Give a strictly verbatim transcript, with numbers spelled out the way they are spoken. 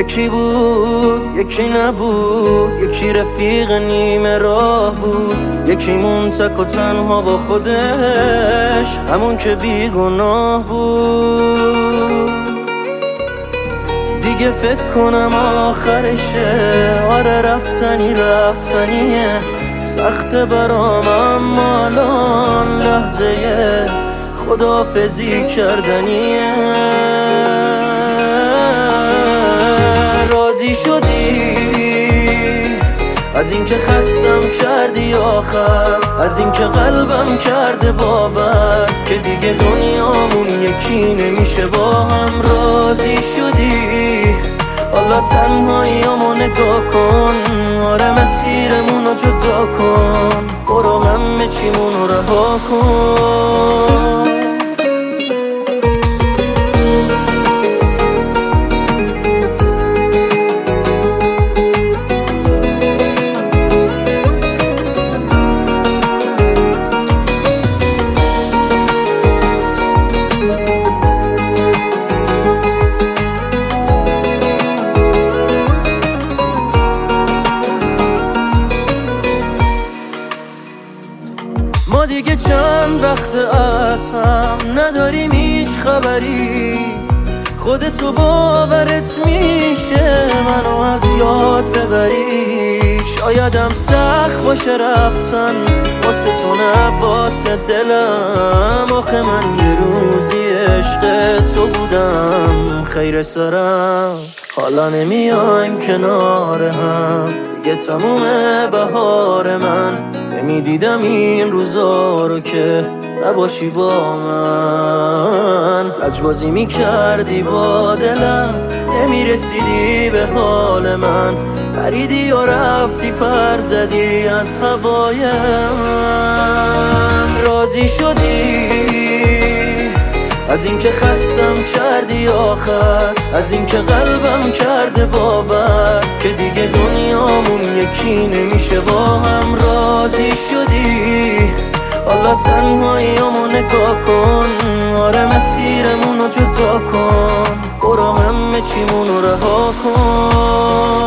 یکی بود یکی نبود، یکی رفیق نیمه راه بود، یکی مون تک و تنها با خودش، همون که بیگناه بود. دیگه فکر کنم آخرشه، آره رفتنی رفتنیه، سخته برام اما الان لحظه خداحافظی کردنیه. راضی شدی از اینکه خستم کردی آخر، از اینکه قلبم کرده باور که دیگه دنیامون یکی نمیشه با هم. راضی شدی حالا تنهاییامو نگاه کن، آره مسیرمونو جدا کن، برو همه چیمونو رها کن. ما دیگه چند وقت از هم نداریم هیچ خبری، خودتو باورت میشه منو از یاد ببری. شایدم سخت باشه رفتن واسه تو نه واسه دلم، آخه من یه روزی عشق تو بودم خیر سرم. حالا نمیایم کنار هم دیگه، تموم بهار من، نمیدیدم این روزا رو که نباشی با من. لجبازی میکردی با دلم، نمیرسیدی به حال من، پریدی و رفتی پر زدی از هوای من. راضی شدی از اینکه خستم کردی آخر، از اینکه قلبم کرده باور که دیگه دنیامون یکی نمیشه با هم. راضی شدی حالا تنهاییامو نگاه کن، آره مسیرمونو جدا کن، برو همه چیمونو رها کن.